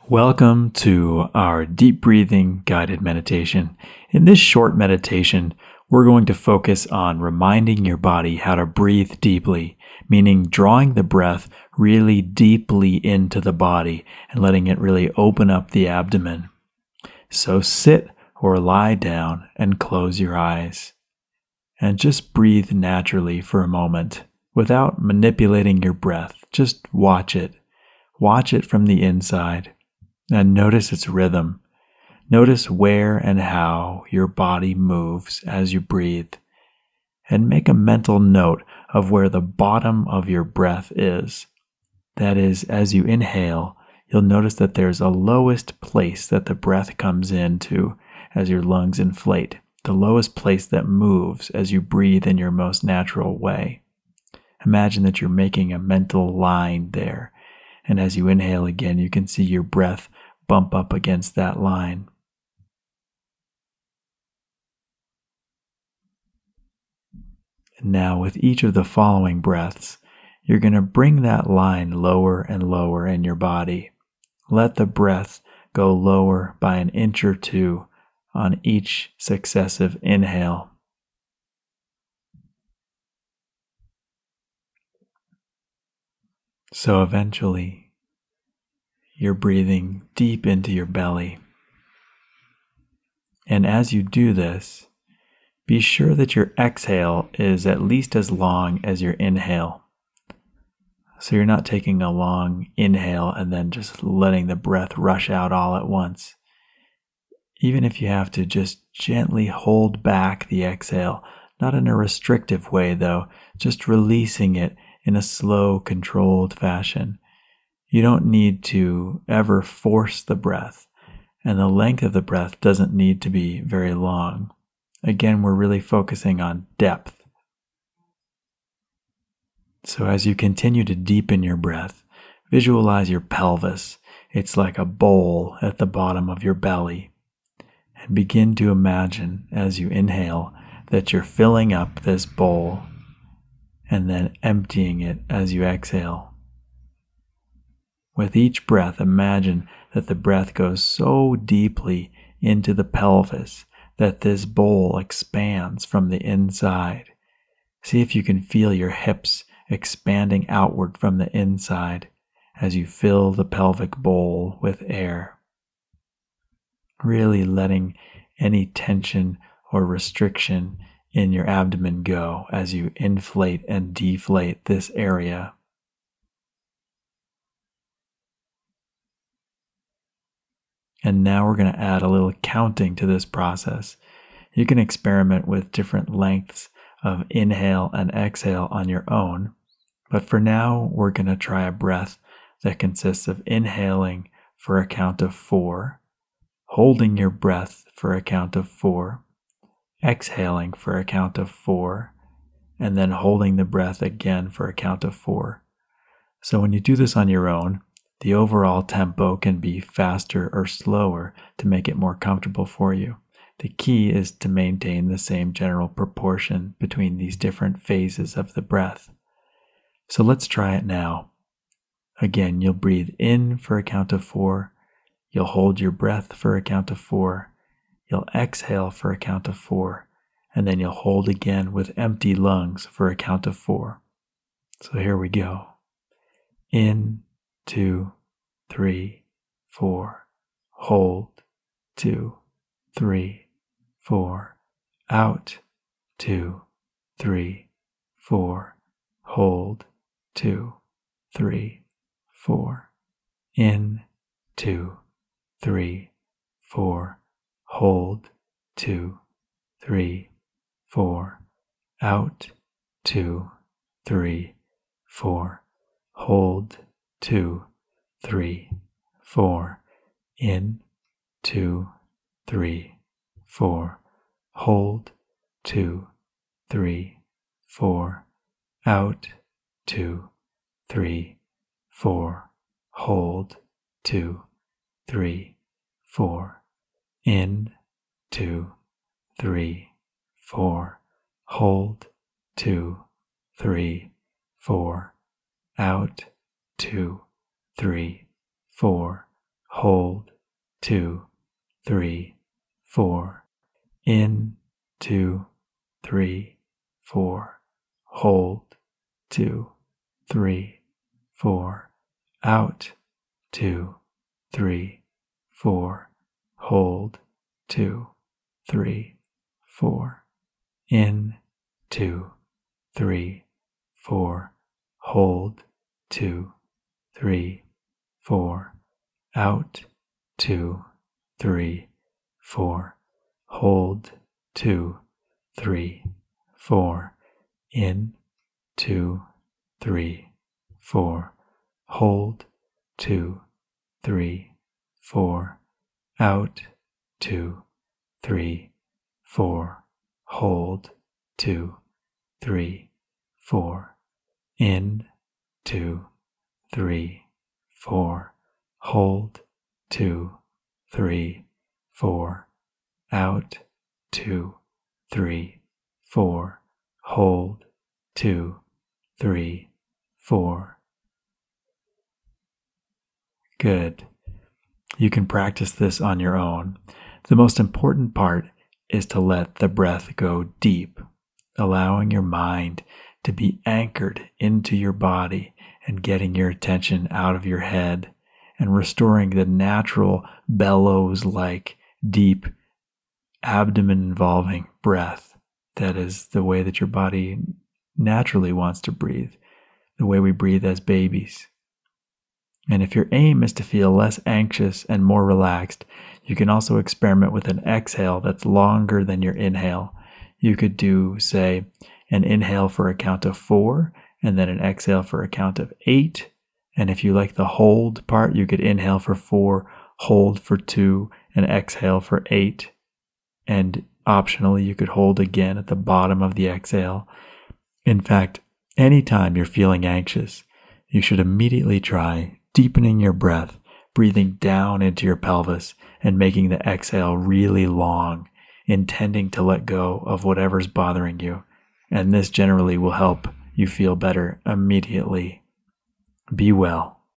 Welcome to our deep breathing guided meditation. In this short meditation, we're going to focus on reminding your body how to breathe deeply, meaning drawing the breath really deeply into the body and letting it really open up the abdomen. So sit or lie down and close your eyes. And just breathe naturally for a moment without manipulating your breath. Just watch it. Watch it from the inside. And notice its rhythm. Notice where and how your body moves as you breathe. And make a mental note of where the bottom of your breath is. That is, as you inhale, you'll notice that there's a lowest place that the breath comes into as your lungs inflate. The lowest place that moves as you breathe in your most natural way. Imagine that you're making a mental line there. And as you inhale again, you can see your breath bump up against that line. And now with each of the following breaths, you're going to bring that line lower and lower in your body. Let the breath go lower by an inch or two on each successive inhale. So eventually, you're breathing deep into your belly. And as you do this, be sure that your exhale is at least as long as your inhale. So you're not taking a long inhale and then just letting the breath rush out all at once. Even if you have to just gently hold back the exhale, not in a restrictive way though, just releasing it in a slow, controlled fashion. You don't need to ever force the breath, and the length of the breath doesn't need to be very long. Again, we're really focusing on depth. So as you continue to deepen your breath, visualize your pelvis. It's like a bowl at the bottom of your belly. And begin to imagine as you inhale that you're filling up this bowl and then emptying it as you exhale. With each breath, imagine that the breath goes so deeply into the pelvis that this bowl expands from the inside. See if you can feel your hips expanding outward from the inside as you fill the pelvic bowl with air. Really letting any tension or restriction in your abdomen go as you inflate and deflate this area. And now we're going to add a little counting to this process. You can experiment with different lengths of inhale and exhale on your own, but for now we're going to try a breath that consists of inhaling for a count of 4, holding your breath for a count of 4, exhaling for a count of 4, and then holding the breath again for a count of 4. So when you do this on your own, the overall tempo can be faster or slower to make it more comfortable for you. The key is to maintain the same general proportion between these different phases of the breath. So let's try it now. Again, you'll breathe in for a count of 4. You'll hold your breath for a count of 4. You'll exhale for a count of 4. And then you'll hold again with empty lungs for a count of 4. So here we go. In, 2, 3, 4. Hold. 2, 3, 4. Out. 2, 3, 4. Hold. 2, 3, 4. In. 2, 3, 4. Hold. 2, 3, 4. Out. 2, 3, 4. Hold. 2, 3, 4. In. 2, 3, 4. Hold. 2, 3, 4. Out. 2, 3, 4. Hold. 2, 3, 4. In. 2, 3, 4. Hold. 2, 3, 4. Out. 2, 3, 4. hold, 2, 3, 4. In, 2, 3, 4. Hold, 2, 3, 4. Out, 2, 3, 4. Hold, 2, 3, 4. In, 2, 3, 4. Hold, 2, 3, 4. Out, 2, 3, 4. Hold, 2, 3, 4. In, 2, 3, 4. Hold, 2, 3, 4. Out, 2, 3, 4. Hold, 2, 3, 4. In, 2, 3, 4. Hold, 2, 3, 4. Out, 2, 3, 4. Hold, 2, 3, 4. Good. You can practice this on your own. The most important part is to let the breath go deep, allowing your mind to be anchored into your body and getting your attention out of your head and restoring the natural bellows-like deep abdomen-involving breath. That is the way that your body naturally wants to breathe, the way we breathe as babies. And if your aim is to feel less anxious and more relaxed, you can also experiment with an exhale that's longer than your inhale. You could do, say, an inhale for a count of 4, and then an exhale for a count of 8. And if you like the hold part, you could inhale for 4, hold for 2, and exhale for 8. And optionally, you could hold again at the bottom of the exhale. In fact, anytime you're feeling anxious, you should immediately try deepening your breath, breathing down into your pelvis and making the exhale really long, intending to let go of whatever's bothering you. And this generally will help you feel better immediately. Be well.